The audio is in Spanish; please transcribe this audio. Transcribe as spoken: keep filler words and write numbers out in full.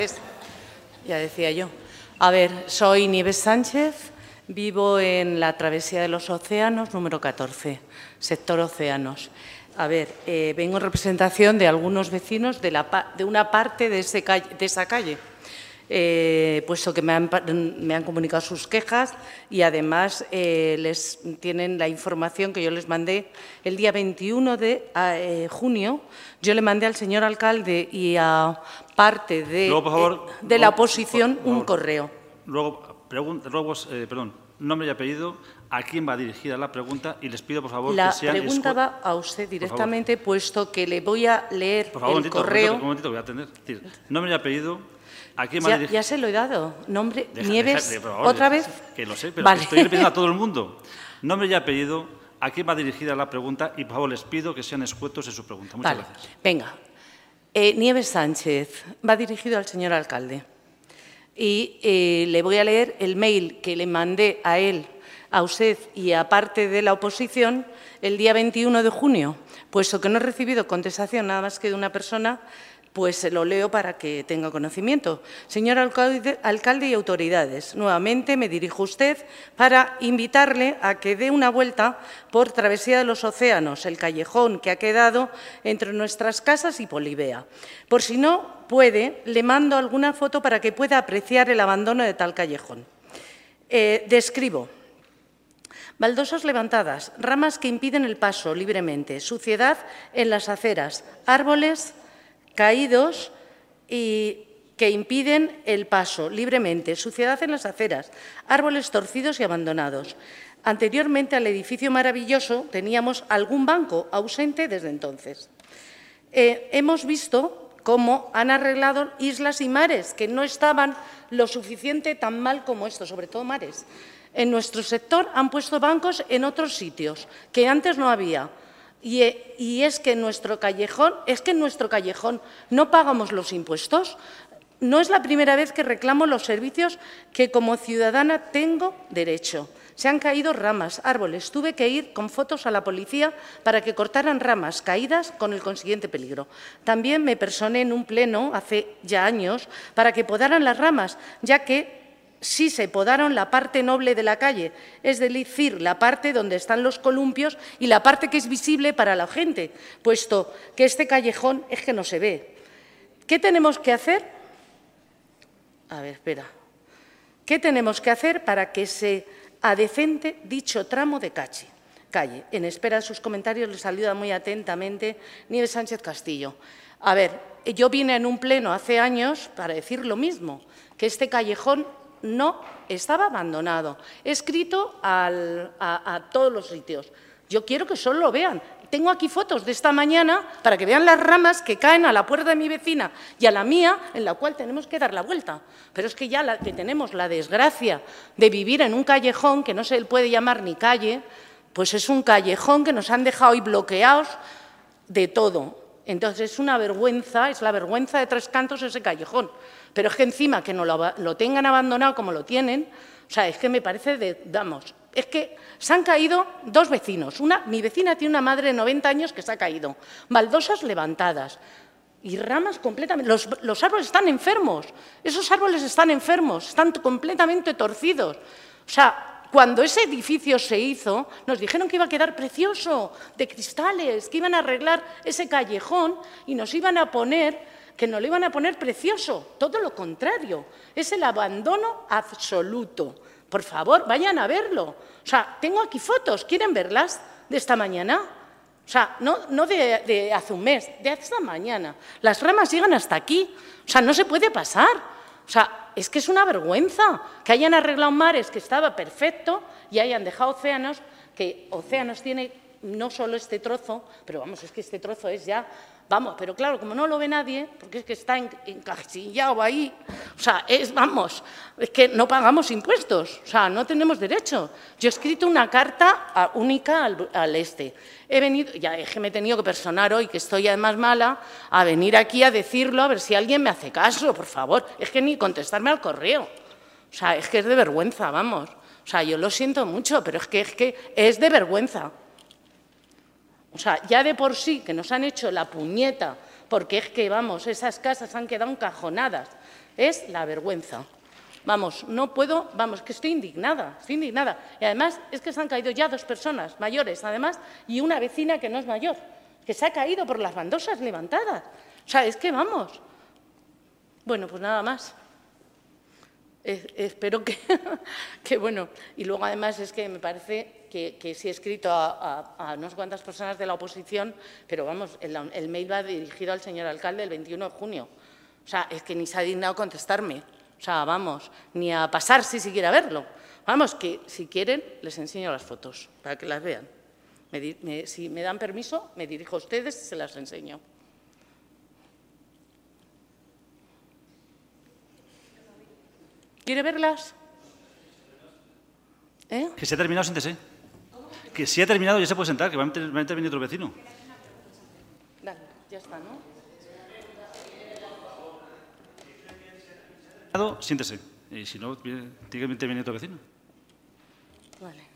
Ya decía yo. A ver, soy Nieves Sánchez, vivo en la Travesía de los Océanos, número catorce, sector Océanos. A ver, eh, vengo en representación de algunos vecinos de, la, de una parte de, ese calle, de esa calle, eh, puesto que me han, me han comunicado sus quejas y además eh, les tienen la información que yo les mandé el día veintiuno de eh, junio. Yo le mandé al señor alcalde y a parte de, luego, por favor, eh, de la luego, oposición por favor, un correo. Luego, pregunta, luego eh, perdón, nombre y apellido, a quién va dirigida la pregunta y les pido, por favor, la que sean… La pregunta va a usted directamente, puesto que le voy a leer por favor, el un momentito, correo. Un momentito, voy a atender. Es decir, nombre y apellido, a quién va Ya, dirigida… ya se lo he dado. Nombre, Deja, Nieves, deja, por favor, ¿otra deja, vez? Que lo sé, pero vale. estoy pidiendo a todo el mundo. Nombre y apellido, a quién va dirigida la pregunta y, por favor, les pido que sean escuetos en su pregunta. Muchas vale. gracias. Venga. Eh, Nieves Sánchez, va dirigido al señor alcalde. Y eh, le voy a leer el mail que le mandé a él, a usted y a parte de la oposición el día veintiuno de junio. Puesto que no he recibido contestación nada más que de una persona, pues se lo leo para que tenga conocimiento. Señor alcalde, alcalde y autoridades, nuevamente me dirijo a usted para invitarle a que dé una vuelta por Travesía de los Océanos, el callejón que ha quedado entre nuestras casas y Polibea. Por si no puede, le mando alguna foto para que pueda apreciar el abandono de tal callejón. Eh, describo. Baldosas levantadas, ramas que impiden el paso libremente, suciedad en las aceras, árboles caídos y que impiden el paso libremente, suciedad en las aceras, árboles torcidos y abandonados. Anteriormente al edificio maravilloso teníamos algún banco ausente desde entonces. Eh, hemos visto cómo han arreglado islas y mares que no estaban lo suficiente tan mal como esto, sobre todo mares. En nuestro sector han puesto bancos en otros sitios que antes no había. Y, y es que en nuestro callejón, es que en nuestro callejón no pagamos los impuestos. No es la primera vez que reclamo los servicios que como ciudadana tengo derecho. Se han caído ramas, árboles. Tuve que ir con fotos a la policía para que cortaran ramas caídas con el consiguiente peligro. También me personé en un pleno hace ya años para que podaran las ramas, ya que sí se podaron la parte noble de la calle, es decir, la parte donde están los columpios y la parte que es visible para la gente, puesto que este callejón es que no se ve. ¿Qué tenemos que hacer? A ver, espera. ¿Qué tenemos que hacer para que se adecente dicho tramo de calle? calle? En espera de sus comentarios, les saluda muy atentamente Nieves Sánchez Castillo. A ver, yo vine en un pleno hace años para decir lo mismo, que este callejón no estaba abandonado. He escrito al, a, a todos los sitios. Yo quiero que solo lo vean. Tengo aquí fotos de esta mañana para que vean las ramas que caen a la puerta de mi vecina y a la mía, en la cual tenemos que dar la vuelta. Pero es que ya la, que tenemos la desgracia de vivir en un callejón que no se le puede llamar ni calle, pues es un callejón que nos han dejado hoy bloqueados de todo. Entonces, es una vergüenza, es la vergüenza de Tres Cantos ese callejón. Pero es que encima que no lo, lo tengan abandonado como lo tienen, o sea, es que me parece de, vamos, es que se han caído dos vecinos. Una, mi vecina tiene una madre de noventa años que se ha caído, baldosas levantadas y ramas completamente… Los, los árboles están enfermos, esos árboles están enfermos, están completamente torcidos. O sea, cuando ese edificio se hizo, nos dijeron que iba a quedar precioso, de cristales, que iban a arreglar ese callejón y nos iban a poner… que nos lo iban a poner precioso, todo lo contrario, es el abandono absoluto. Por favor, vayan a verlo. O sea, tengo aquí fotos, ¿quieren verlas de esta mañana? O sea, no, no de, de hace un mes, de esta mañana. Las ramas llegan hasta aquí, o sea, no se puede pasar. O sea, es que es una vergüenza que hayan arreglado mares que estaba perfecto y hayan dejado océanos, que océanos tiene no solo este trozo, pero vamos, es que este trozo es ya… Vamos, pero claro, como no lo ve nadie, porque es que está encasillado ahí, o sea, es, vamos, es que no pagamos impuestos, o sea, no tenemos derecho. Yo he escrito una carta a, única al, al este. He venido, ya es que me he tenido que personar hoy, que estoy además mala, a venir aquí a decirlo, a ver si alguien me hace caso, por favor. Es que ni contestarme al correo. O sea, es que es de vergüenza, vamos. O sea, yo lo siento mucho, pero es que es, que es de vergüenza. O sea, ya de por sí que nos han hecho la puñeta, porque es que, vamos, esas casas han quedado encajonadas. Es la vergüenza. Vamos, no puedo, vamos, que estoy indignada, estoy indignada. Y además es que se han caído ya dos personas mayores, además, y una vecina que no es mayor, que se ha caído por las baldosas levantadas. O sea, es que vamos. Bueno, pues nada más. Eh, espero que, que, bueno, y luego además es que me parece que, que sí he escrito a, a, a unas cuantas personas de la oposición, pero vamos, el, el mail va dirigido al señor alcalde el veintiuno de junio. O sea, es que ni se ha dignado contestarme. O sea, vamos, ni a pasar si siquiera verlo. Vamos, que si quieren les enseño las fotos para que las vean. Me, me, si me dan permiso, me dirijo a ustedes y se las enseño. ¿Quiere verlas? ¿Eh? Que se ha terminado, siéntese. Que si ha terminado ya se puede sentar, que va a intervenir otro vecino. Dale, ya está, ¿no? Siéntese. Y si no, tiene que intervenir otro vecino. Vale.